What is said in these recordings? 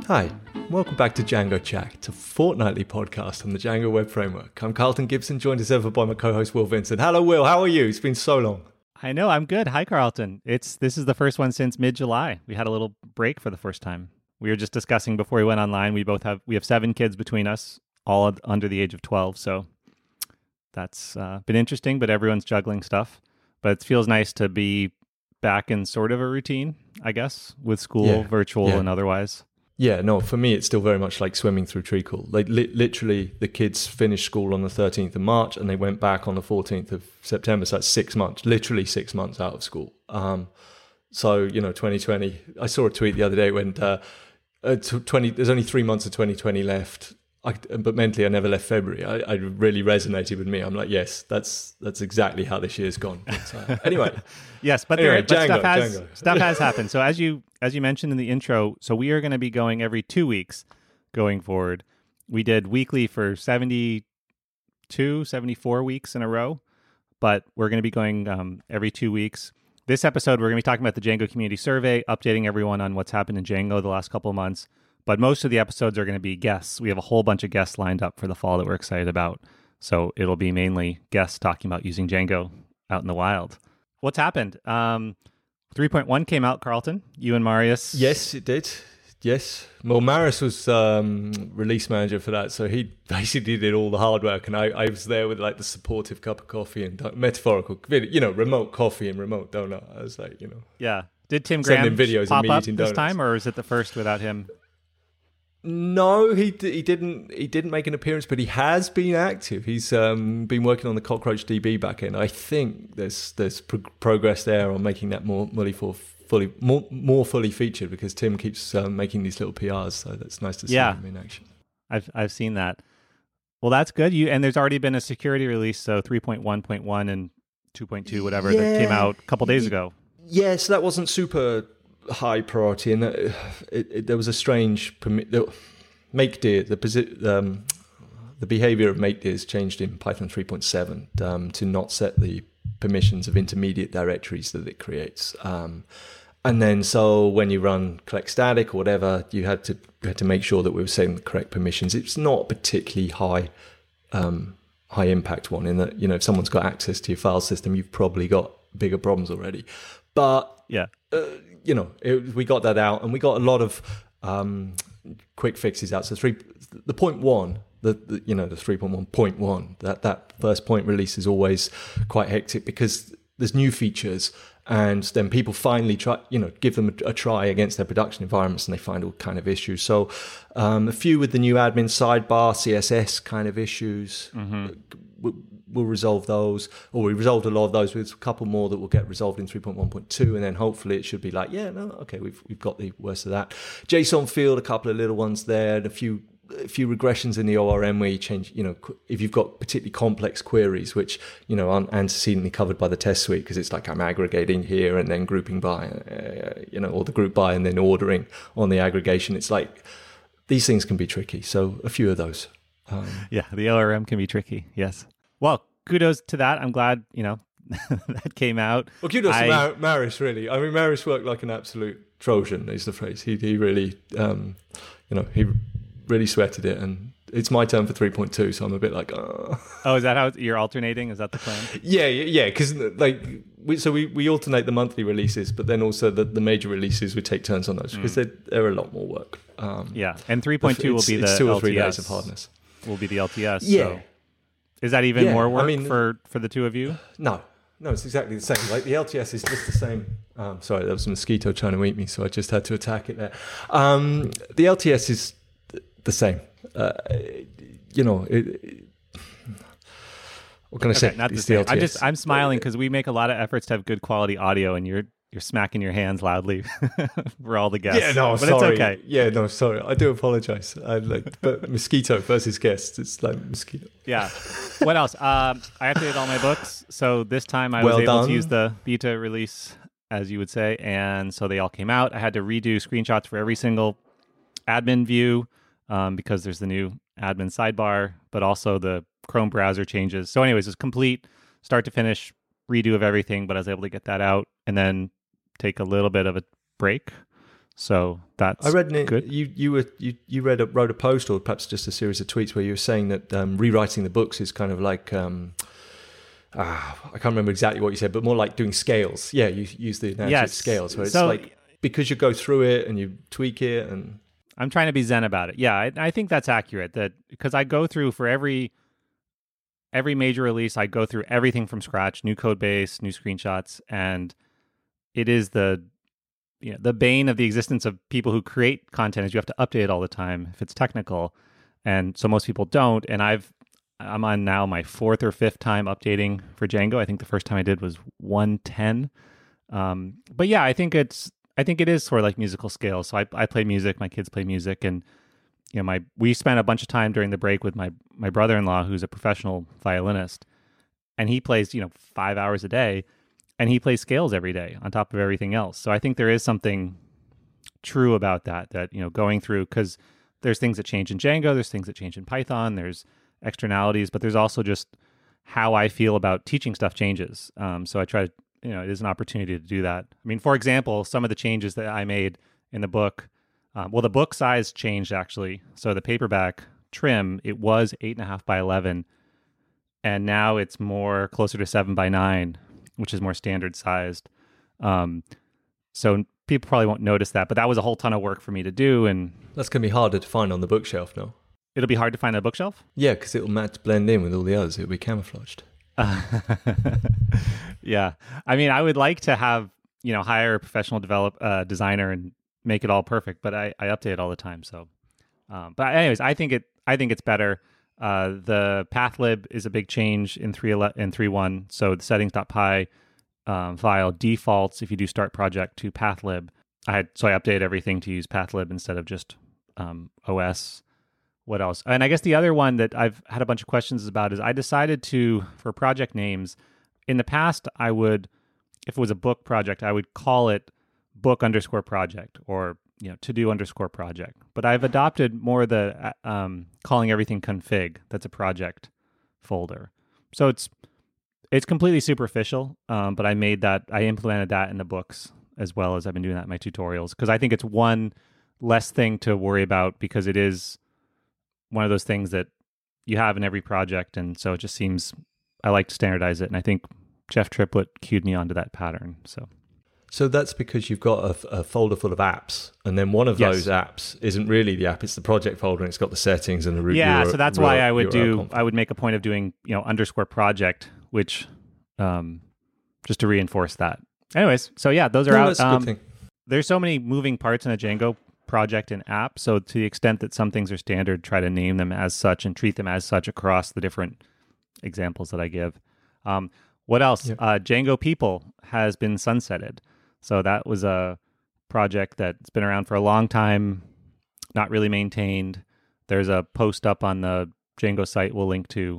Hi, welcome back to Django Chat, a fortnightly podcast on the Django Web Framework. I'm Carlton Gibson, joined as ever by my co-host Will Vincent. Hello, Will. How are you? It's been so long. I know. I'm good. Hi, Carlton. This is the first one since mid-July. We had a little break for the first time. We were just discussing before we went online. We have 7 kids between us, all under the age of 12. So that's been interesting, but everyone's juggling stuff. But it feels nice to be back in sort of a routine, I guess, with school, virtual and otherwise. Yeah, no, for me, it's still very much like swimming through treacle. Like literally, the kids finished school on the 13th of March and they went back on the 14th of September. So that's 6 months, literally 6 months out of school. So, 2020, I saw a tweet the other day when there's only 3 months of 2020 left. But mentally, I never left February. I really resonated with me. I'm like, yes, that's exactly how this year's gone. But, anyway. Yes, but stuff has happened. So as you mentioned in the intro, so we are going to be going every 2 weeks going forward. We did weekly for 74 weeks in a row, but we're going to be going every 2 weeks. This episode, we're going to be talking about the Django Community Survey, updating everyone on what's happened in Django the last couple of months. But most of the episodes are going to be guests. We have a whole bunch of guests lined up for the fall that we're excited about. So it'll be mainly guests talking about using Django out in the wild. What's happened? 3.1 came out, Carlton. You and Marius. Yes, it did. Yes. Well, Marius was release manager for that. So he basically did all the hard work. And I was there with like the supportive cup of coffee and metaphorical, remote coffee and remote donut. I was like, Yeah. Did Tim Graham videos pop up this donuts time, or is it the first without him? No, he didn't make an appearance, but he has been active. He's been working on the Cockroach DB backend. I think there's progress there on making that more fully featured, because Tim keeps making these little PRs, so that's nice to see him in action. I've seen that. Well, that's good. And there's already been a security release, so 3.1.1 and 2.2, whatever, that came out a couple days ago. Yeah, so that wasn't super high priority, and there was a strange make dir. The behavior of make dirs changed in Python 3.7 to not set the permissions of intermediate directories that it creates. And then so when you run collect static or whatever, you had to make sure that we were setting the correct permissions. It's not a particularly high impact one, in that if someone's got access to your file system, you've probably got bigger problems already. But we got that out, and we got a lot of quick fixes out. So the point one, the 3.1.1, that first point release is always quite hectic because there's new features, and then people finally try, give them a try against their production environments, and they find all kind of issues. So a few with the new admin sidebar, CSS kind of issues. We'll resolve those, or we resolved a lot of those. With a couple more that will get resolved in 3.1.2, and then hopefully it should be like, we've got the worst of that. JSON field, a couple of little ones there, and a few regressions in the ORM where you change, if you've got particularly complex queries, which, aren't antecedently covered by the test suite, because it's like I'm aggregating here and then grouping by, or the group by and then ordering on the aggregation. It's like these things can be tricky. So a few of those. The ORM can be tricky. Yes. Well, kudos to that. I'm glad, that came out. Well, kudos to Marius, really. I mean, Marius worked like an absolute Trojan, is the phrase. He really, he really sweated it. And it's my turn for 3.2, so I'm a bit like, oh. Oh, is that how you're alternating? Is that the plan? Yeah, because we alternate the monthly releases, but then also the major releases, we take turns on those, because they're a lot more work. And 3.2 will be the 2 or LTS. 3 days of hardness. Will be the LTS. Yeah. So. Is that even more work for the two of you? No, it's exactly the same. Like the LTS is just the same. Sorry, there was a mosquito trying to eat me, so I just had to attack it there. The LTS is the same. What can I say? Not the same. I'm smiling because we make a lot of efforts to have good quality audio, and you're smacking your hands loudly for all the guests. Yeah, no, but sorry. It's okay. Yeah, no, sorry. I do apologize. But mosquito versus guest, it's like mosquito. Yeah. What else? I updated all my books, so this time I was able to use the beta release, as you would say, and so they all came out. I had to redo screenshots for every single admin view because there's the new admin sidebar, but also the Chrome browser changes. So anyways, it's complete, start to finish, redo of everything, but I was able to get that out and then take a little bit of a break So that's I read good. you wrote a post or perhaps just a series of tweets where you were saying that rewriting the books is kind of like I can't remember exactly what you said, but more like doing scales. Yeah, you use the analogy of scales, where it's like because you go through it and you tweak it. And I'm trying to be zen about it. Yeah, I think that's accurate. That because I go through for every major release, I go through everything from scratch, new code base, new screenshots, and it is the bane of the existence of people who create content is you have to update it all the time if it's technical, and so most people don't. And I'm on now my 4th or 5th time updating for Django. I think the first time I did was 110. But yeah, I think it is sort of like musical scales. So I play music, my kids play music, and we spent a bunch of time during the break with my brother-in-law, who's a professional violinist, and he plays 5 hours a day, and he plays scales every day on top of everything else. So I think there is something true about that going through, because there's things that change in Django, there's things that change in Python, there's externalities, but there's also just how I feel about teaching stuff changes. So I try to, it is an opportunity to do that. I mean, for example, some of the changes that I made in the book, the book size changed actually. So the paperback trim, it was 8.5 by 11, and now it's more closer to 7 by 9, which is more standard sized. So people probably won't notice that, but that was a whole ton of work for me to do. And that's going to be harder to find on the bookshelf now. It'll be hard to find on a bookshelf? Yeah, because it'll blend in with all the others. It'll be camouflaged. Yeah. I mean, I would like to have, hire a professional designer and make it all perfect, but I update it all the time. So, but anyways, I think it's better. The pathlib is a big change in 3.1. So the settings.py file defaults if you do start project to pathlib. I updated everything to use pathlib instead of just OS. What else? And I guess the other one that I've had a bunch of questions about is I decided to, for project names, in the past, I would, if it was a book project, I would call it book_project or, to-do_project. But I've adopted more the calling everything config. That's a project folder. So it's completely superficial, but I implemented that in the books as well as I've been doing that in my tutorials, because I think it's one less thing to worry about, because it is one of those things that you have in every project. And so it just seems, I like to standardize it. And I think Jeff Triplett cued me onto that pattern. So that's because you've got a folder full of apps, and then one of those apps isn't really the app, it's the project folder, and it's got the settings and the root. Yeah, so that's why I would make a point of doing, _project, which just to reinforce that. Anyways, so yeah, those are out. That's a good thing. There's so many moving parts in a Django project and app, so to the extent that some things are standard, try to name them as such and treat them as such across the different examples that I give. What else? Yep. Django People has been sunsetted. So that was a project that's been around for a long time, not really maintained. There's a post up on the Django site we'll link to.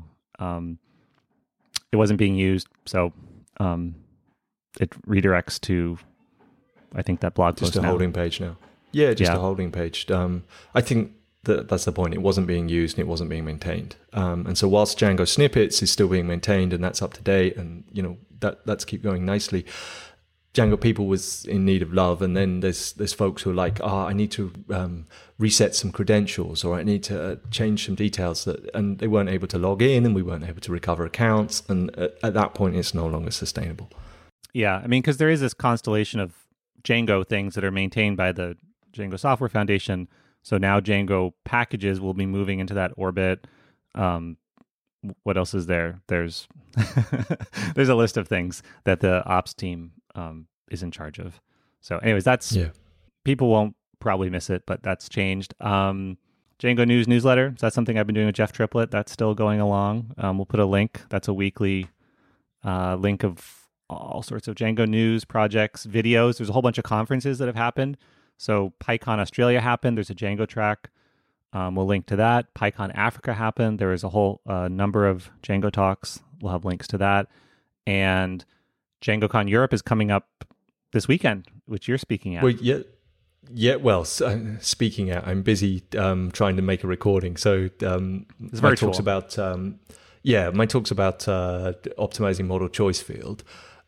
It wasn't being used, so it redirects to, I think, that blog post. Just a holding page now. Yeah, just a holding page. I think that's the point. It wasn't being used and it wasn't being maintained. And so whilst Django Snippets is still being maintained and that's up to date, and that's keep going nicely, Django People was in need of love. And then there's folks who are like, I need to reset some credentials, or I need to change some details, and they weren't able to log in, and we weren't able to recover accounts. And at that point, it's no longer sustainable. Yeah, I mean, because there is this constellation of Django things that are maintained by the Django Software Foundation. So now Django packages will be moving into that orbit. What else is there? There's there's a list of things that the ops team is in charge of. So anyways, people won't probably miss it, but that's changed. Django News newsletter. So that's something I've been doing with Jeff Triplett. That's still going along. We'll put a link. That's a weekly link of all sorts of Django news, projects, videos. There's a whole bunch of conferences that have happened. So PyCon Australia happened. There's a Django track. We'll link to that. PyCon Africa happened. There was a whole number of Django talks. We'll have links to that. And DjangoCon Europe is coming up this weekend, which you're speaking at. Well, yeah. Well, speaking at, I'm busy trying to make a recording. So it's virtual. My talk's about optimizing model choice field.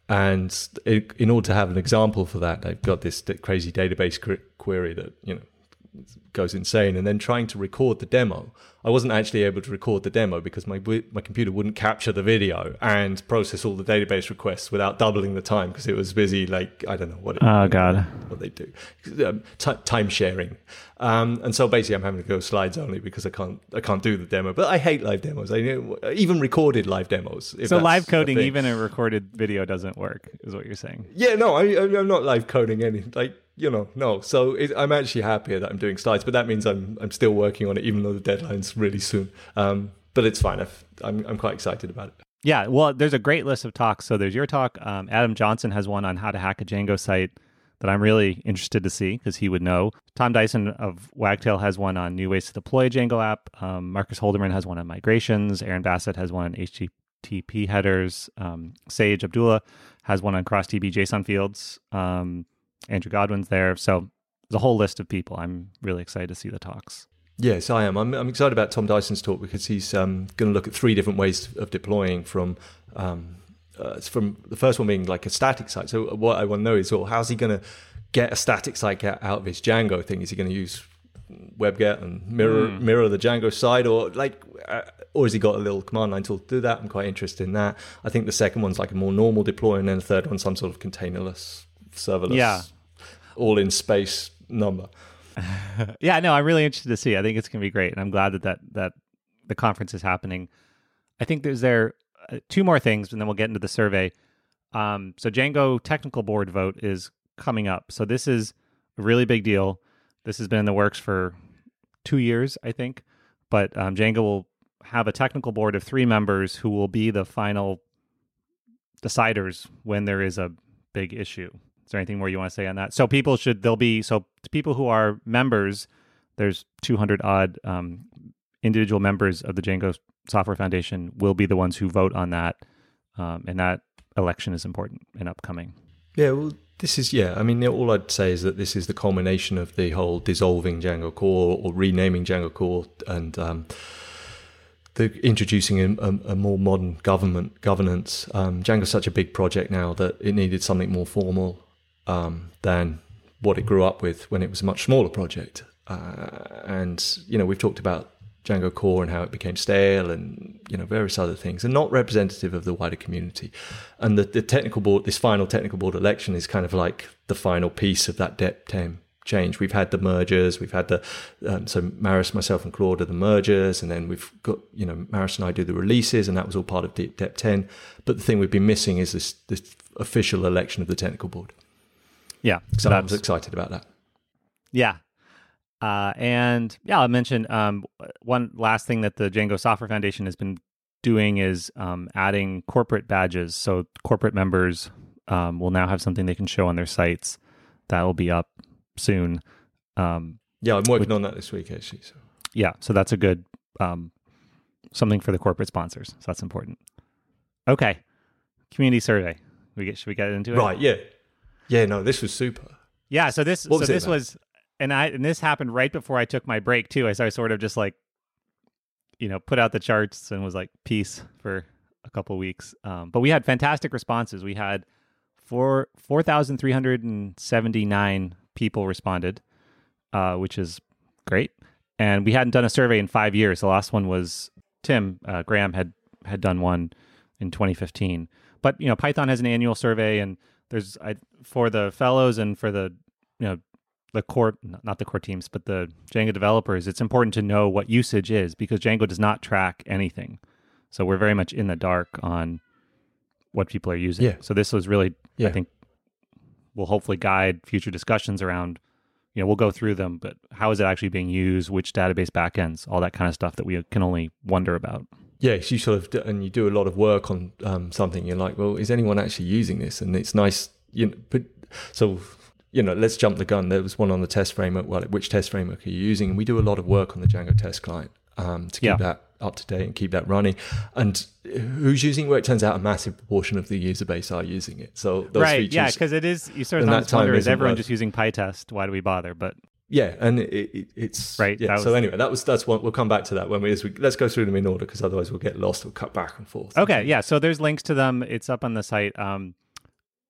And in order to have an example for that, they've got this crazy database query that goes insane. And then trying to record the demo, I wasn't actually able to record the demo because my computer wouldn't capture the video and process all the database requests without doubling the time because it was busy. Like, I don't know what they do, time sharing. And so basically, I'm having to go slides only because I can't do the demo. But I hate live demos. Even recorded live demos. So live coding, even a recorded video, doesn't work, is what you're saying? Yeah, no, I'm not live coding anything. No. So I'm actually happier that I'm doing slides, but that means I'm still working on it, even though the deadline's really soon. But it's fine. I'm quite excited about it. Yeah, well, there's a great list of talks. So there's your talk. Adam Johnson has one on how to hack a Django site that I'm really interested to see because he would know. Tom Dyson of Wagtail has one on new ways to deploy a Django app. Marcus Holderman has one on migrations. Aaron Bassett has one on HTTP headers. Sage Abdullah has one on cross-DB JSON fields. Andrew Godwin's there. So there's a whole list of people. I'm really excited to see the talks. Yes, I am. I'm excited about Tom Dyson's talk because he's going to look at 3 different ways of deploying from the first one being like a static site. So what I want to know is, how's he going to get a static site out of his Django thing? Is he going to use WebGet and mirror the Django side, or has he got a little command line tool to do that? I'm quite interested in that. I think the second one's like a more normal deploy, and then the third one's some sort of containerless, serverless, all in space number. Yeah, no, I'm really interested to see. I think it's going to be great, and I'm glad that the conference is happening. I think there's 2 more things, and then we'll get into the survey. So Django technical board vote is coming up. So this is a really big deal. This has been in the works for 2 years, I think. But Django will have a technical board of 3 members who will be the final deciders when there is a big issue. Is there anything more you want to say on that? So people who are members, there's 200 odd individual members of the Django Software Foundation will be the ones who vote on that. And that election is important and upcoming. Yeah, well, all I'd say is that this is the culmination of the whole dissolving Django core or renaming Django core and introducing a more modern governance. Django's such a big project now that it needed something more formal than what it grew up with when it was a much smaller project. And we've talked about Django core and how it became stale and various other things, and not representative of the wider community. And the technical board, this final technical board election, is kind of like the final piece of that DEP10 change. We've had the mergers, we've had so Maris, myself, and Claude are the mergers, and then we've got Maris and I do the releases, and that was all part of DEP10. But the thing we've been missing is this official election of the technical board. Yeah, so I was excited about that. Yeah. I'll mention one last thing that the Django Software Foundation has been doing is adding corporate badges. So corporate members will now have something they can show on their sites. That will be up soon. I'm working on that this week, actually. So. Yeah, so that's a good something for the corporate sponsors. So that's important. Okay, community survey. Should we get into it? Right. Yeah. Yeah. No, this was super. Yeah. So this was. And this happened right before I took my break too. As I sort of just put out the charts and was like, peace for a couple of weeks. But we had fantastic responses. We had 4,379 people responded, which is great. And we hadn't done a survey in 5 years. The last one was Tim Graham had done one in 2015. But Python has an annual survey, and there's for the fellows and for the the core, not the core teams, but the Django developers, it's important to know what usage is because Django does not track anything. So we're very much in the dark on what people are using. Yeah. So this was really, I think, will hopefully guide future discussions around, we'll go through them, but how is it actually being used, which database backends, all that kind of stuff that we can only wonder about. Yeah, so you sort of, and you do a lot of work on something, you're like, well, is anyone actually using this? And it's nice, but so... let's jump the gun. There was one on the test framework. Well, which test framework are you using? And we do a lot of work on the Django test client to keep that up to date and keep that running. And who's using it? Well, it turns out a massive proportion of the user base are using it. So those features... Yeah, because it is, you sort of wonder, is everyone just using PyTest? Why do we bother? But yeah, and it's... Right. Yeah, so anyway, that's one. We'll come back to that let's go through them in order because otherwise we'll get lost. We'll cut back and forth. Okay, yeah. So there's links to them. It's up on the site.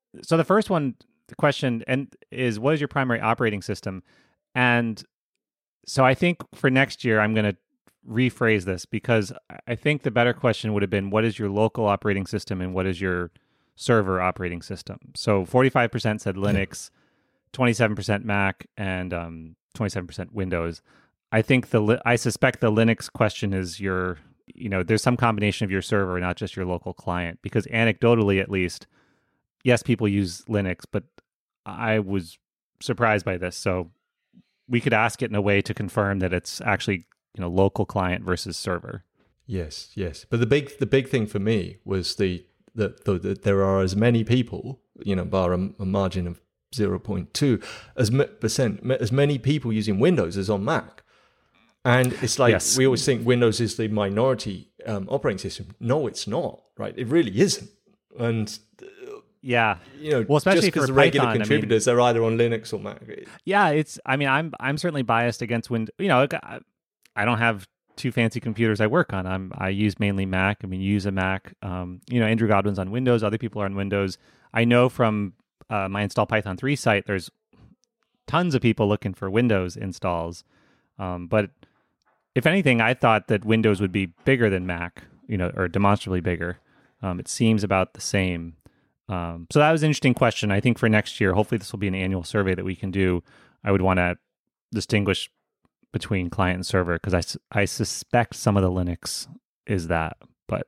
So the first one, the question is, what is your primary operating system? And so I think for next year, I'm going to rephrase this, because I think the better question would have been, what is your local operating system and what is your server operating system? So 45% said Linux, 27% Mac, and 27% Windows. I think I suspect the Linux question is there's some combination of your server, not just your local client, because anecdotally, at least, yes, people use Linux, but I was surprised by this. So we could ask it in a way to confirm that it's actually, local client versus server. Yes. But the big thing for me was that there are as many people, bar a margin of 0.2 as many people using Windows as on Mac. And it's like, we always think Windows is the minority operating system. No, it's not, right? It really isn't. And especially just because the regular contributors, they're either on Linux or Mac. Yeah, I'm certainly biased against Windows. I don't have too fancy computers I work on. I use mainly Mac. You use a Mac. Andrew Godwin's on Windows. Other people are on Windows. I know from my Install Python 3 site, there's tons of people looking for Windows installs. But if anything, I thought that Windows would be bigger than Mac, or demonstrably bigger. It seems about the same. So that was an interesting question. I think for next year, hopefully this will be an annual survey that we can do. I would want to distinguish between client and server, because I suspect some of the Linux is that. But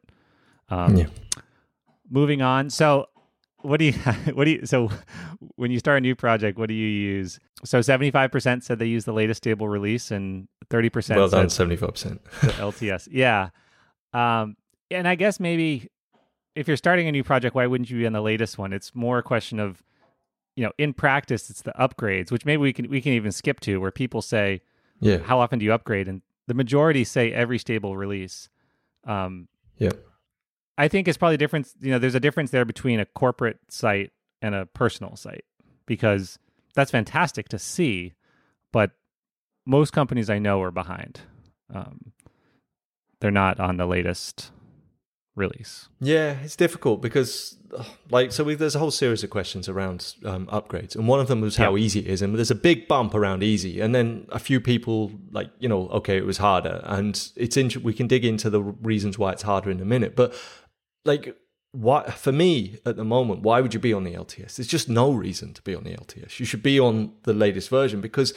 moving on. So so when you start a new project, what do you use? So 75% said they use the latest stable release, and 30% well done, 75%. LTS. Yeah. And I guess maybe if you're starting a new project, why wouldn't you be on the latest one? It's more a question of, in practice, it's the upgrades, which maybe we can even skip to, where people say, how often do you upgrade? And the majority say every stable release. I think it's probably difference. There's a difference there between a corporate site and a personal site, because that's fantastic to see, but most companies I know are behind. They're not on the latest release. Yeah, it's difficult because, there's a whole series of questions around upgrades, and one of them was how easy it is, and there's a big bump around easy, and then a few people okay, it was harder, and we can dig into the reasons why it's harder in a minute, but why, for me at the moment, why would you be on the LTS? There's just no reason to be on the LTS. You should be on the latest version, because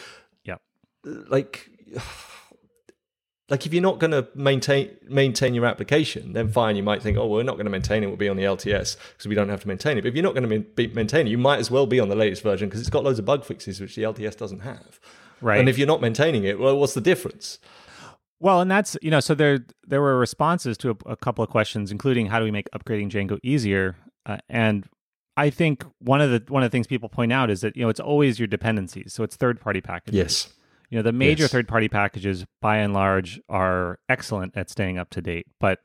if you're not going to maintain your application, then fine, you might think, we're not going to maintain it, we'll be on the LTS because we don't have to maintain it. But if you're not going to maintain it, you might as well be on the latest version, because it's got loads of bug fixes which the LTS doesn't have. Right. And if you're not maintaining it, well, what's the difference? Well, and that's, so there were responses to a couple of questions, including how do we make upgrading Django easier? And I think one of the things people point out is that, it's always your dependencies. So it's third-party packages. Yes. The major third-party packages, by and large, are excellent at staying up to date. But,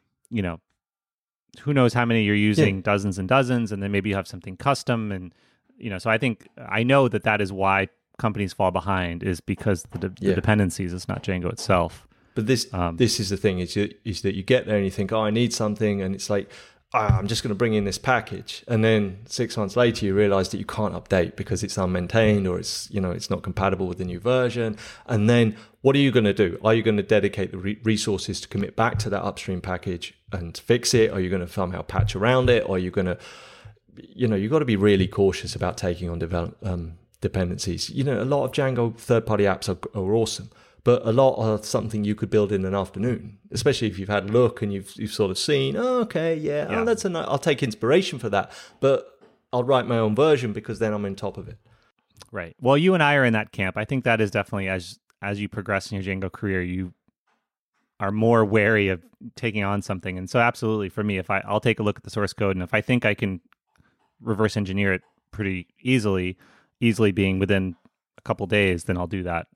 who knows how many you're using, dozens and dozens, and then maybe you have something custom. And, so I know that is why companies fall behind, is because the dependencies, it's not Django itself. But this is the thing, is that you get there and you think, I need something, and it's like, I'm just going to bring in this package, and then 6 months later you realize that you can't update because it's unmaintained, or it's it's not compatible with the new version. And then what are you going to do? Are you going to dedicate the resources to commit back to that upstream package and fix it? Are you going to somehow patch around it? Or are you going to, you've got to be really cautious about taking on dependencies. A lot of Django third-party apps are awesome, but a lot are something you could build in an afternoon, especially if you've had a look and you've sort of seen, I'll take inspiration for that, but I'll write my own version because then I'm on top of it. Right. Well, you and I are in that camp. I think that is definitely, as you progress in your Django career, you are more wary of taking on something. And so absolutely, for me, I'll take a look at the source code, and if I think I can reverse engineer it pretty easily being within a couple days, then I'll do that.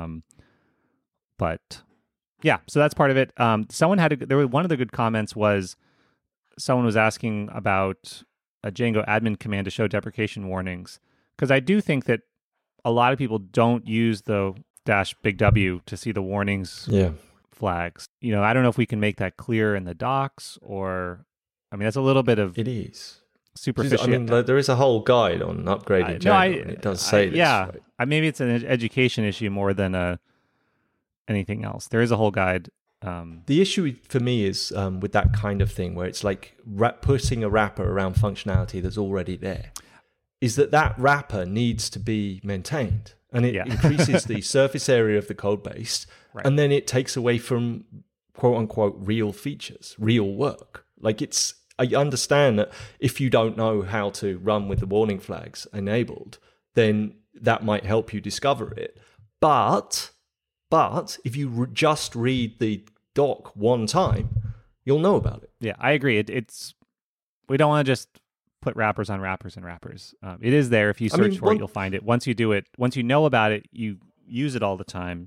But yeah, so that's part of it. One of the good comments was someone was asking about a Django admin command to show deprecation warnings, because I do think that a lot of people don't use the -big W to see the warnings flags. I don't know if we can make that clear in the docs, or that's a little bit of it is. superficial. I mean, there is a whole guide on upgrading Django, and it does say this. Yeah, right? Maybe it's an education issue more than anything else. There is a whole guide. The issue for me is with that kind of thing where it's like putting a wrapper around functionality that's already there, is that wrapper needs to be maintained, and it increases the surface area of the code base, right. and then it takes away from quote unquote real features, real work. Like I understand that if you don't know how to run with the warning flags enabled, then that might help you discover it. But if you just read the doc one time, you'll know about it. Yeah, I agree. We don't want to just put wrappers on wrappers and wrappers. It is there. If you search for it, you'll find it. Once you do it, once you know about it, you use it all the time.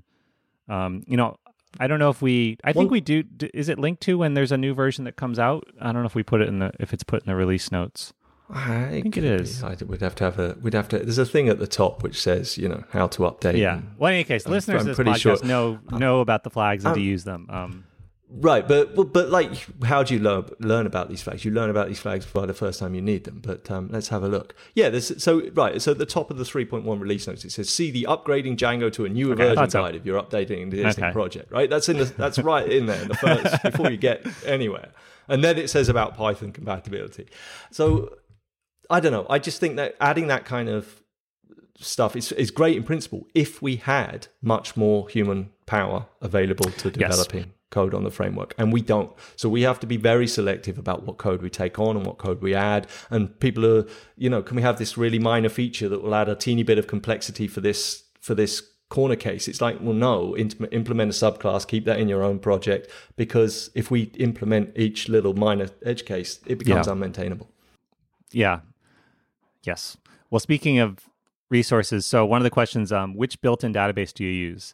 I don't know if I think we do. Is it linked to when there's a new version that comes out? I don't know if we put it if it's put in the release notes. I think it is. We'd have to. There's a thing at the top which says, how to update. Yeah. Well, in any case, listeners of this podcast know about the flags and to use them. Right, but like, how do you learn about these flags? You learn about these flags by the first time you need them. But let's have a look. Yeah, so at the top of the 3.1 release notes, it says, "See the upgrading Django to a newer version guide if you're updating the existing project." Right, that's right in there in the first before you get anywhere. And then it says about Python compatibility. So I don't know. I just think that adding that kind of stuff is great in principle if we had much more human power available to developing code on the framework, and we don't. So we have to be very selective about what code we take on and what code we add. And people are, can we have this really minor feature that will add a teeny bit of complexity for this corner case? It's like, well, no, implement a subclass, keep that in your own project, because if we implement each little minor edge case, it becomes unmaintainable. Yeah. Yes. Well, speaking of resources, so one of the questions, which built-in database do you use?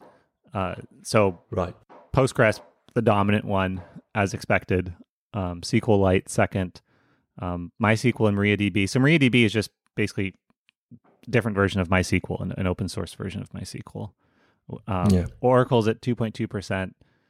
Right. Postgres, the dominant one, as expected. SQLite second. MySQL and MariaDB. So MariaDB is just basically a different version of MySQL, an open source version of MySQL. Oracle's at 2.2%.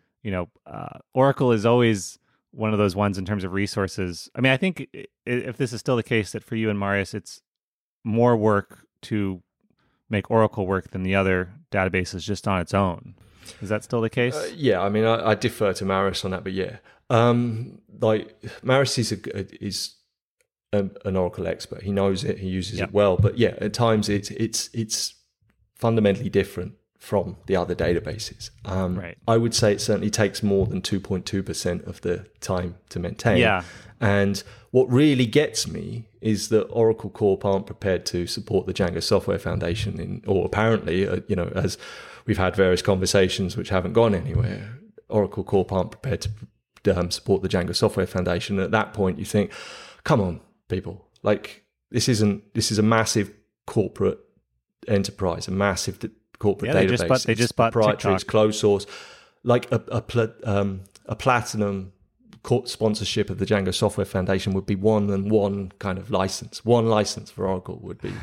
Oracle is always one of those ones in terms of resources. I mean, I think if this is still the case, that for you and Marius, it's more work to make Oracle work than the other databases just on its own. Is that still the case? I mean, I defer to Marius on that, but yeah. Like, Marius is an Oracle expert. He knows it. He uses it well. But yeah, at times it's fundamentally different from the other databases. Right. I would say it certainly takes more than 2.2% of the time to maintain. Yeah. And what really gets me is that Oracle Corp aren't prepared to support the Django Software Foundation, or apparently, as we've had various conversations which haven't gone anywhere, Oracle Corp aren't prepared to support the Django Software Foundation. At that point, you think, come on, people, like this is a massive corporate enterprise, a massive corporate database. They just bought proprietary, TikTok. it's closed source, like a platinum sponsorship of the Django Software Foundation would be one kind of license. One license for Oracle would be,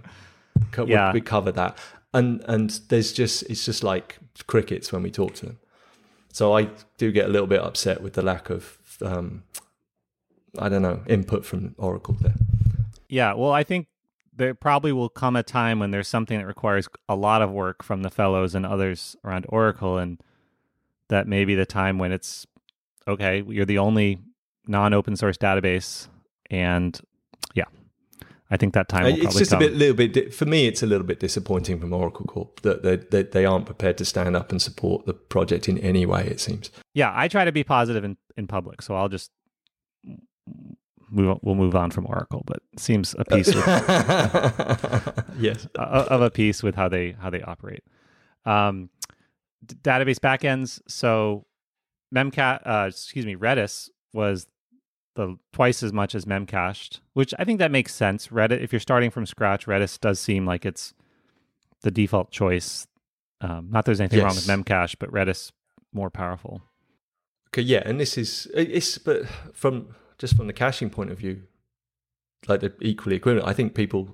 we cover that. And it's just like crickets when we talk to them. So I do get a little bit upset with the lack of, input from Oracle there. Yeah, well, I think there probably will come a time when there's something that requires a lot of work from the fellows and others around Oracle, and that may be the time when it's, okay, you're the only non-open source database, and I think that time will probably come. It's just for me, it's a little bit disappointing from Oracle Corp that they aren't prepared to stand up and support the project in any way, it seems. Yeah, I try to be positive in public, so I'll just we'll move on from Oracle, but it seems a piece with, yes, of a piece with how they operate. Database backends, so Redis was twice as much as Memcached, which I think that makes sense. Redis, if you're starting from scratch, Redis does seem like it's the default choice. Not that there's anything wrong with Memcache, but Redis more powerful. Okay, yeah, and but from the caching point of view, like they're equally equivalent. I think people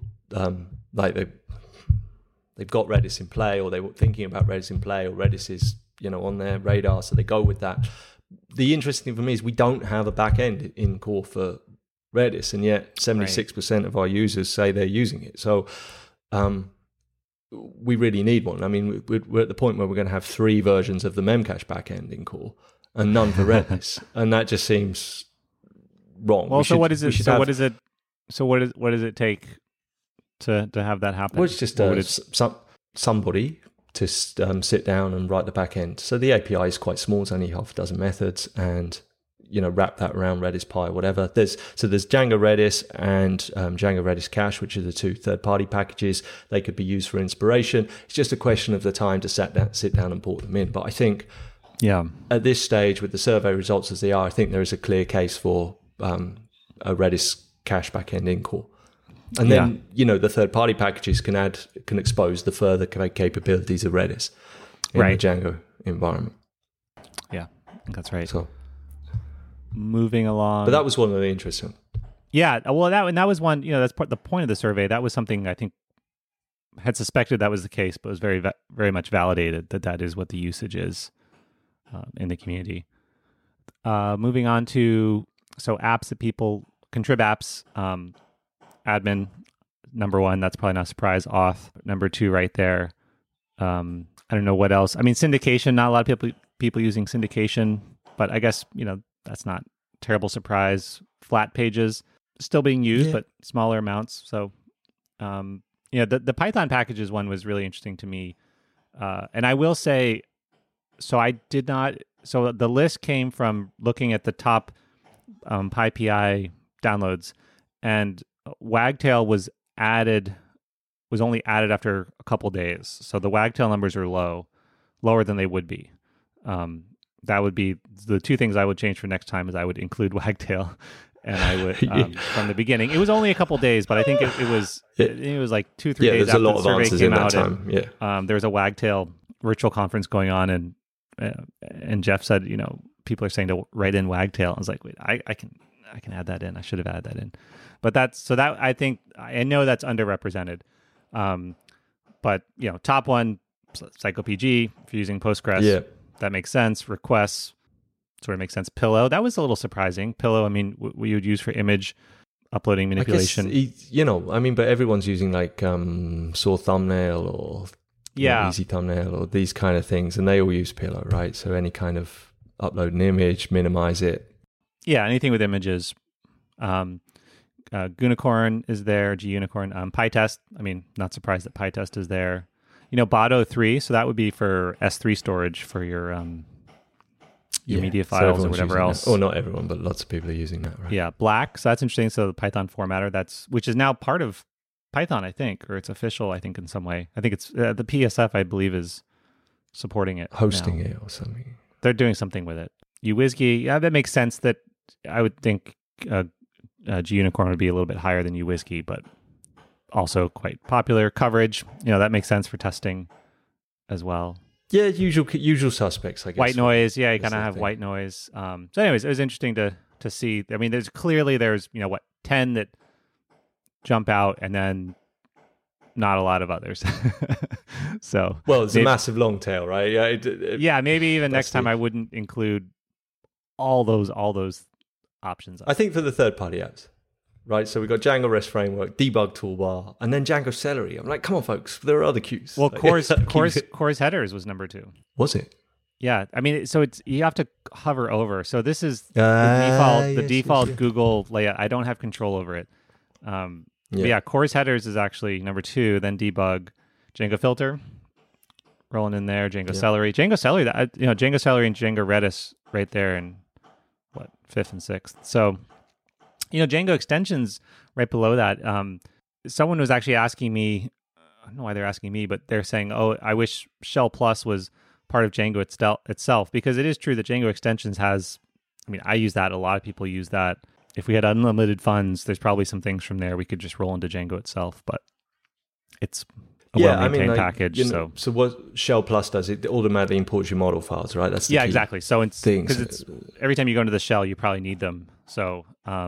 they've got Redis in play, or they were thinking about Redis in play, or Redis is on their radar, so they go with that. The interesting thing for me is we don't have a back end in core for Redis, and yet 76% of our users say they're using it. So we really need one. I mean, we're at the point where we're going to have 3 versions of the Memcache backend in core and none for Redis, and that just seems wrong. Well, so what does it take to have that happen? Well, it's just somebody to sit down and write the backend. So the API is quite small; it's only half a dozen methods, and wrap that around Redis Pi, whatever. There's Django Redis and Django Redis Cache, which are the 2 third-party packages. They could be used for inspiration. It's just a question of the time to sit down and port them in. But I think, at this stage, with the survey results as they are, I think there is a clear case for a Redis Cache backend in core. And then, the third-party packages can expose the further capabilities of Redis in the Django environment. Yeah, I think that's right. So, moving along. But that was one of the interesting. Yeah, well, that was one, that's the point of the survey. That was something I think had suspected that was the case, but was very, very much validated that is what the usage is in the community. Moving on to, apps that people, contrib apps, admin, number 1, that's probably not a surprise. Auth, number 2 right there. I don't know what else. I mean, syndication, not a lot of people using syndication, but I guess, that's not terrible surprise. Flat pages still being used, but smaller amounts. So, the Python packages one was really interesting to me. And I will say, so the list came from looking at the top PyPI downloads, and Wagtail was only added after a couple days. So the Wagtail numbers are lower than they would be. That would be the 2 things I would change for next time. Is I would include Wagtail, and I would from the beginning. It was only a couple days, but I think it was like 2-3 days after the survey came out. There was a Wagtail virtual conference going on, and Jeff said, people are saying to write in Wagtail. I was like, wait, I can add that in. I should have added that in, but that I think I know that's underrepresented. But top one, PsychoPG if you're using Postgres. Yeah. That makes sense. Requests sort of makes sense. Pillow, that was a little surprising. Pillow, I mean, we would use for image uploading manipulation. But everyone's using like Saw Thumbnail or Easy Thumbnail or these kind of things, and they all use Pillow, right? So any kind of upload an image, minimize it. Yeah, anything with images. Gunicorn is there, GUnicorn. PyTest, I mean, not surprised that PyTest is there. Bado 3, so that would be for S3 storage for your media files or whatever else. Or not everyone, but lots of people are using that, right? Yeah, Black, so that's interesting. So the Python formatter, which is now part of Python, I think, or it's official, I think, in some way. I think it's the PSF, I believe, is supporting it. Hosting now. it or something. They're doing something with it. UWSGI, yeah, that makes sense that I would think GUnicorn would be a little bit higher than UWSGI, but also quite popular. Coverage, that makes sense for testing as well. Yeah, usual suspects, I guess. White noise, yeah, you kind of have white noise. So anyways, it was interesting to see. I mean, there's 10 that jump out, and then not a lot of others. So it's a massive long tail, right? Yeah, maybe even next time I wouldn't include all those options. I think for the third-party apps. Right, so we've got Django REST Framework, debug toolbar, and then Django Celery. I'm like, come on, folks, there are other queues. Well, Core's headers was number 2. Was it? Yeah, I mean, so you have to hover over. So this is the default Google layout. I don't have control over it. Core's headers is actually number 2. Then debug, Django filter, rolling in there. Django Celery, Django Celery and Django Redis right there, and 5th and 6th. So. Django extensions right below that. Someone was actually asking me, I don't know why they're asking me, but they're saying, I wish Shell Plus was part of Django itself, because it is true that Django extensions I use that. A lot of people use that. If we had unlimited funds, there's probably some things from there we could just roll into Django itself, but it's a well-maintained package. So what Shell Plus does, it automatically imports your model files, right? That's the key exactly. So it's because every time you go into the shell, you probably need them. So,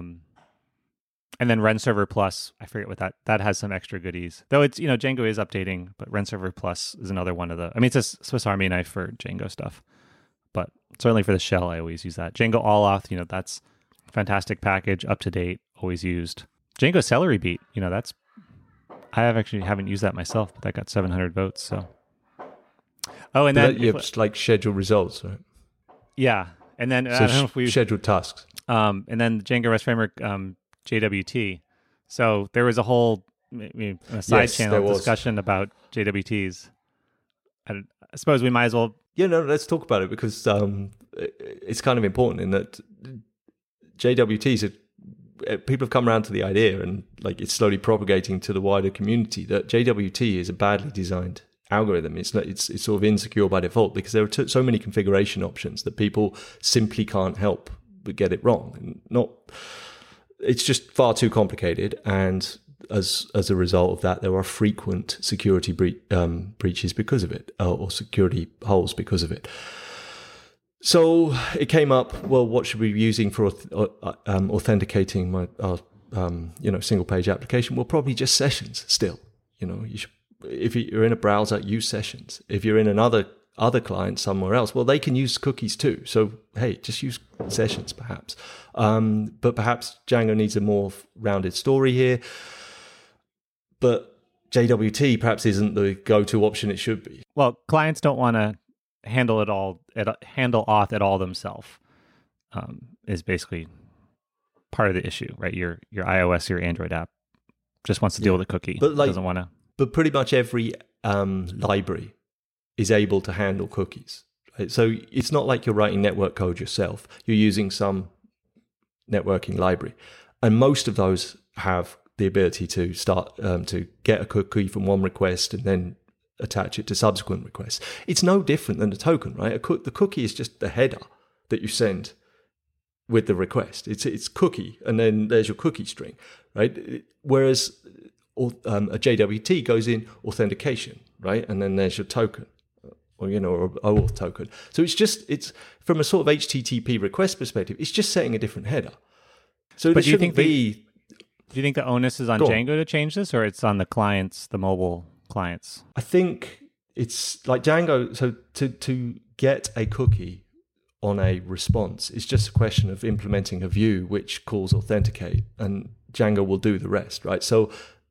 and then RenServer Plus, I forget what that has some extra goodies. Though it's, Django is updating, but RenServer Plus is another one of it's a Swiss Army knife for Django stuff. But certainly for the shell, I always use that. Django All Auth, that's a fantastic package, up to date, always used. Django Celery Beat, that's haven't used that myself, but that got 700 votes. So, and then you have like scheduled results, right? Yeah, and then So I don't know if we scheduled tasks. and then Django REST Framework JWT. So there was a whole side channel discussion about JWTs. I suppose we might as well. Let's talk about it because it's kind of important in that JWTs people have come around to the idea, and like it's slowly propagating to the wider community, that JWT is a badly designed algorithm. It's sort of insecure by default because there are so many configuration options that people simply can't help but get it wrong. It's just far too complicated, and as a result of that, there are frequent security breaches because of it, or security holes because of it. So it came up, well, what should we be using for authenticating our single page application? Well, probably just sessions still. You should, if you're in a browser, use sessions. If you're in another client somewhere else, well, they can use cookies too. So, hey, just use sessions perhaps. But perhaps Django needs a more rounded story here. But JWT perhaps isn't the go-to option it should be. Well, clients don't want to handle auth at all themselves. Is basically part of the issue, right? Your iOS, your Android app just wants to deal with a cookie, but doesn't want to. But pretty much every library is able to handle cookies. Right? So it's not like you're writing network code yourself. You're using some networking library, and most of those have the ability to start to get a cookie from one request and then attach it to subsequent requests. It's no different than a token, right? The cookie is just the header that you send with the request. It's cookie, and then there's your cookie string, right? Whereas a JWT goes in authentication, right? And then there's your token, or OAuth token. So it's from a sort of HTTP request perspective, it's just setting a different header. So but do you think the onus is on Django to change this, or it's on the clients, the mobile clients? I think it's like Django. So to get a cookie on a response, it's just a question of implementing a view which calls authenticate, and Django will do the rest, right? So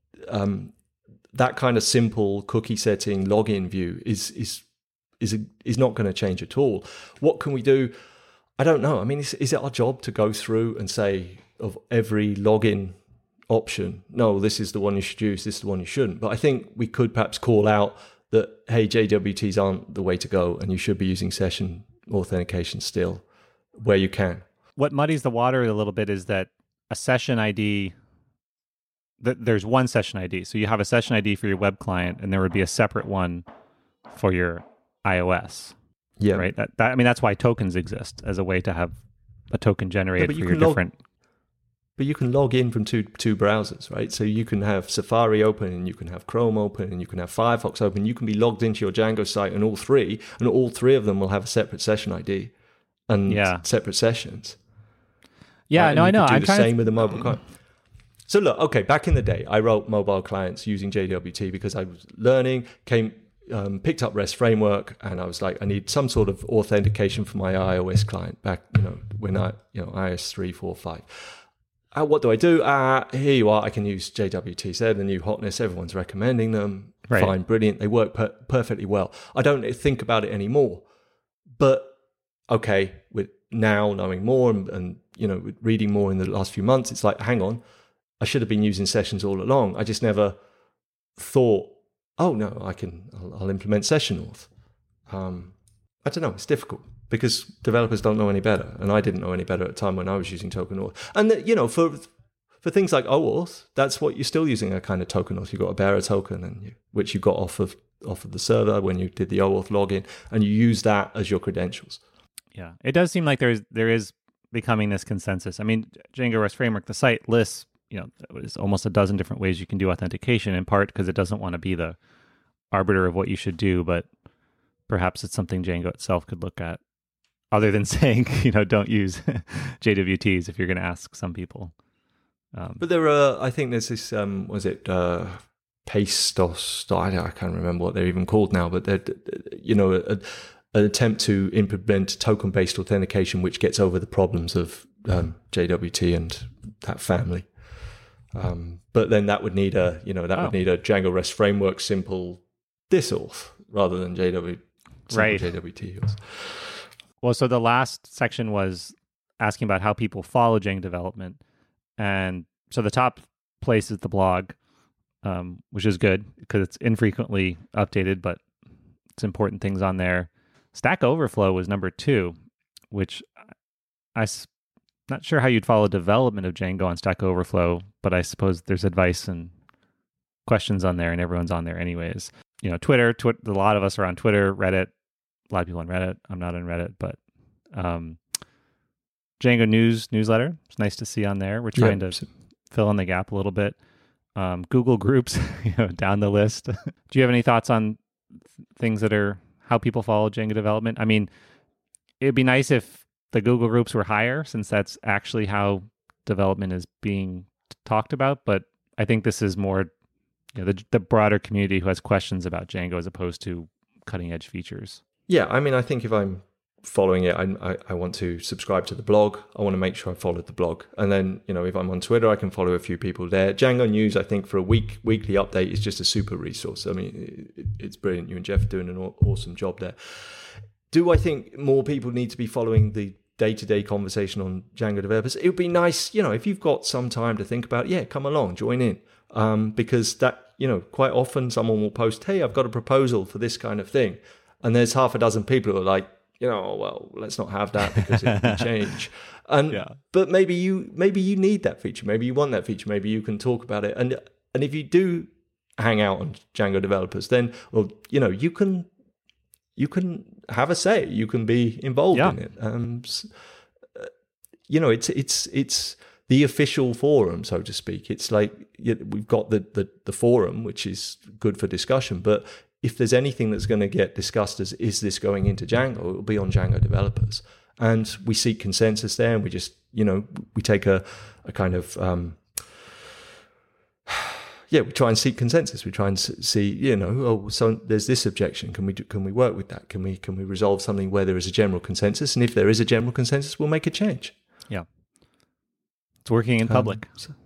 that kind of simple cookie setting login view is not going to change at all. What can we do? I don't know. I mean, is it our job to go through and say of every login option, no, this is the one you should use, this is the one you shouldn't? But I think we could perhaps call out that, hey, JWTs aren't the way to go, and you should be using session authentication still where you can. What muddies the water a little bit is that a session ID, there's one session ID. So you have a session ID for your web client, and there would be a separate one for your iOS. Yeah. Right? That's why tokens exist, as a way to have a token generated for your different... But you can log in from two browsers, right? So you can have Safari open, and you can have Chrome open, and you can have Firefox open. You can be logged into your Django site and all three of them will have a separate session ID and separate sessions. Yeah, right? No, I know. I'm trying the same with a mobile client. So look, okay, back in the day, I wrote mobile clients using JWT because I was learning, picked up REST framework, and I was like, I need some sort of authentication for my iOS client back, when iOS 3, 4, 5. What do I do? Here you are. I can use JWT. They're the new hotness. Everyone's recommending them. Right. Fine, brilliant. They work perfectly well. I don't think about it anymore. But okay, with now knowing more and reading more in the last few months, it's like, hang on, I should have been using sessions all along. I just never thought, oh no, I'll implement session auth. I don't know. It's difficult, because developers don't know any better, and I didn't know any better at the time when I was using token auth. And for things like OAuth, that's what you're still using, a kind of token auth. You've got a bearer token, which you got off of the server when you did the OAuth login, and you use that as your credentials. Yeah, it does seem like there is becoming this consensus. I mean, Django REST Framework, the site lists, there's almost a dozen different ways you can do authentication, in part because it doesn't want to be the arbiter of what you should do, but perhaps it's something Django itself could look at, other than saying, don't use JWTs if you're going to ask some people. But there are, I think there's this, Pastos, I can't remember what they're even called now, but they're, an attempt to implement token-based authentication, which gets over the problems of JWT and that family. But then that would need a would need a Django REST framework simple disauth rather than JWT. Well, so the last section was asking about how people follow Django development, and so the top place is the blog, which is good because it's infrequently updated, but it's important things on there. Stack Overflow was number 2, which I'm not sure how you'd follow development of Django on Stack Overflow, but I suppose there's advice and questions on there, and everyone's on there anyways. Twitter, a lot of us are on Twitter, Reddit, a lot of people on Reddit. I'm not on Reddit, but Django newsletter. It's nice to see on there. We're trying to fill in the gap a little bit. Google Groups, down the list. Do you have any thoughts on things that are how people follow Django development? I mean, it'd be nice if the Google Groups were higher, since that's actually how development is being talked about. But I think this is more, the broader community who has questions about Django as opposed to cutting edge features. Yeah, I mean, I think if I'm following it, I want to subscribe to the blog. I want to make sure I followed the blog. And then, if I'm on Twitter, I can follow a few people there. Django News, I think, for a weekly update is just a super resource. I mean, it's brilliant. You and Jeff are doing an awesome job there. Do I think more people need to be following the day-to-day conversation on Django developers? It would be nice, if you've got some time to think about, come along, join in. Because that, quite often someone will post, hey, I've got a proposal for this kind of thing. And there's half a dozen people who are like, well, let's not have that because it can change. But maybe you need that feature. Maybe you want that feature. Maybe you can talk about it. And if you do hang out on Django developers, then, you can have a say. You can be involved in it. It's the official forum, so to speak. It's like we've got the forum, which is good for discussion. But if there's anything that's going to get discussed as is this going into Django, it will be on Django developers. And we seek consensus there, and we just, we take a kind of... we try and seek consensus. We try and see, so there's this objection. Can we work with that? Can we resolve something where there is a general consensus? And if there is a general consensus, we'll make a change. Yeah. It's working in public.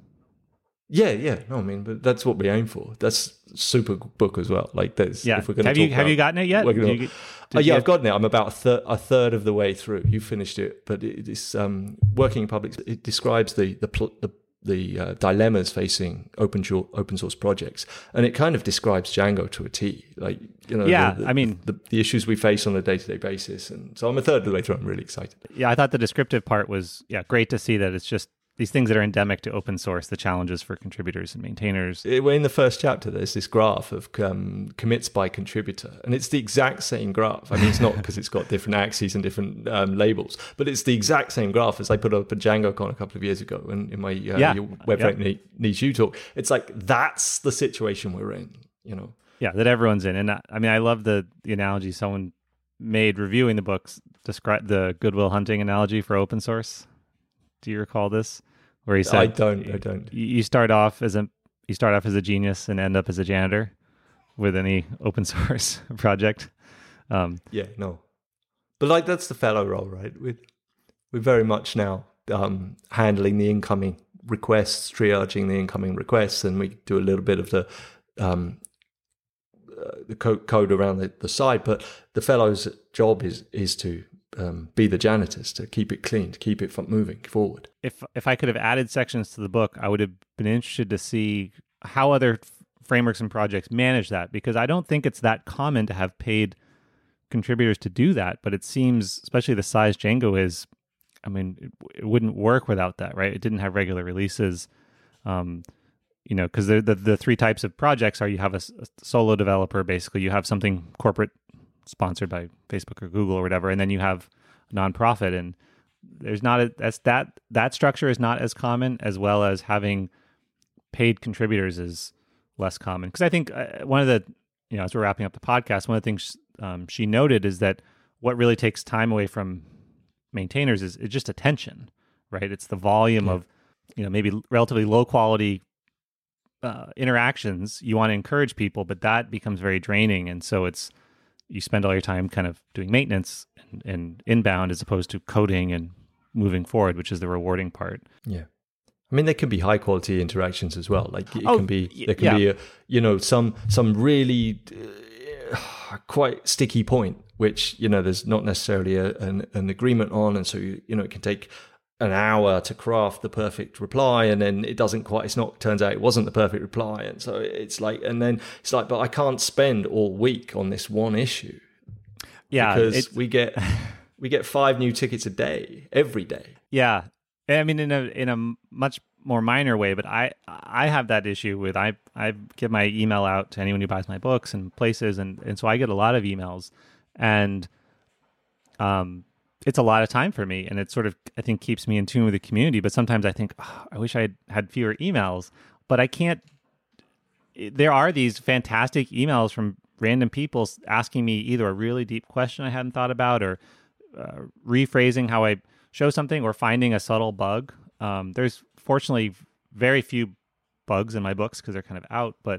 But that's what we aim for. That's super book as well. Like there's, if we're going to have you gotten it yet? I've gotten it. I'm about a third of the way through. You finished it, but it is working in public. It describes the dilemmas facing open source projects, and it kind of describes Django to a T. Like the issues we face on a day-to-day basis, and so I'm a third of the way through. I'm really excited. Yeah, I thought the descriptive part was great to see that it's just these things that are endemic to open source, the challenges for contributors and maintainers. In the first chapter, there's this graph of commits by contributor, and it's the exact same graph. I mean, it's not because it's got different axes and different labels, but it's the exact same graph as I put up at DjangoCon a couple of years ago in my Web Needs You talk. It's like, that's the situation we're in, Yeah, that everyone's in. And I mean, I love the analogy someone made reviewing the books, describe the Goodwill Hunting analogy for open source. Do you recall this? Where he said, I don't. You start off as a genius and end up as a janitor with any open source project. But like that's the fellow role, right? We're very much now handling the incoming requests, triaging the incoming requests, and we do a little bit of the code around the side. But the fellow's job is to be the janitors, to keep it clean, to keep it moving forward. If I could have added sections to the book, I would have been interested to see how other frameworks and projects manage that, because I don't think it's that common to have paid contributors to do that. But it seems, especially the size Django is, I mean, it wouldn't work without that, right? It didn't have regular releases, because the three types of projects are: you have a solo developer, basically, you have something corporate sponsored by Facebook or Google or whatever, and then you have a nonprofit, and there's not that structure is not as common, as well as having paid contributors is less common. Because I think one of the, as we're wrapping up the podcast, one of the things she noted is that what really takes time away from maintainers is just attention, right? It's the volume of, maybe relatively low quality interactions. You want to encourage people, but that becomes very draining, and so you spend all your time kind of doing maintenance and inbound as opposed to coding and moving forward, which is the rewarding part. Yeah. I mean, there can be high quality interactions as well. Like there can be some really quite sticky point, which there's not necessarily an agreement on, and so it can take an hour to craft the perfect reply, and then turns out it wasn't the perfect reply, and so but I can't spend all week on this one issue. Yeah, because we get 5 new tickets a day every day. Yeah. I mean, in a much more minor way, but I have that issue with I give my email out to anyone who buys my books and places, and so I get a lot of emails, and it's a lot of time for me, and it sort of, I think, keeps me in tune with the community. But sometimes I think, I wish I had fewer emails, but I can't. There are these fantastic emails from random people asking me either a really deep question I hadn't thought about, or rephrasing how I show something, or finding a subtle bug. There's fortunately very few bugs in my books because they're kind of out, but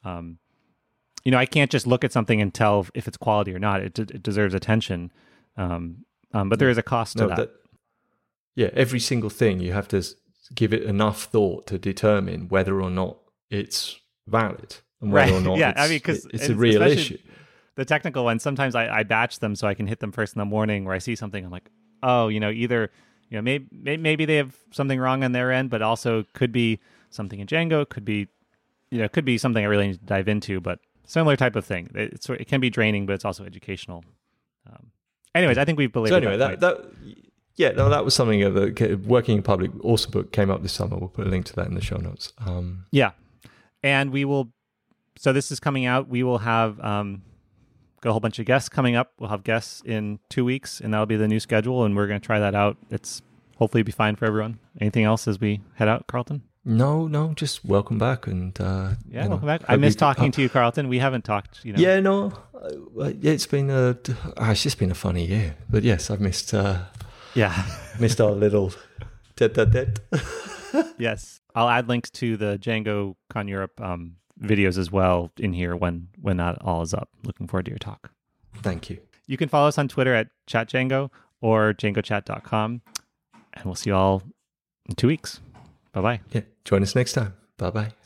I can't just look at something and tell if it's quality or not. It deserves attention, but there is a cost to that. Every single thing you have to give it enough thought to determine whether or not it's valid, and whether or not it's a real issue. The technical ones, sometimes I batch them so I can hit them first in the morning, where I see something, I'm like, either maybe they have something wrong on their end, but also could be something in Django, could be something I really need to dive into, but similar type of thing. It can be draining, but it's also educational. Anyways, I think we've believed. So anyway, that was something of Working in Public, awesome book, came up this summer. We'll put a link to that in the show notes. And we will. So this is coming out. We will have got a whole bunch of guests coming up. We'll have guests in 2 weeks, and that'll be the new schedule. And we're going to try that out. It's hopefully be fine for everyone. Anything else as we head out, Carlton? No, just welcome back. And welcome back. I miss talking to you, Carlton. We haven't talked. It's been it's just been a funny year. But yes, I've missed. Missed our little tete-a-tete. Yes, I'll add links to the Django Con Europe videos as well in here when that all is up. Looking forward to your talk. Thank you. You can follow us on Twitter at ChatDjango or djangochat.com, and we'll see you all in 2 weeks. Bye-bye. Yeah, join us next time. Bye-bye.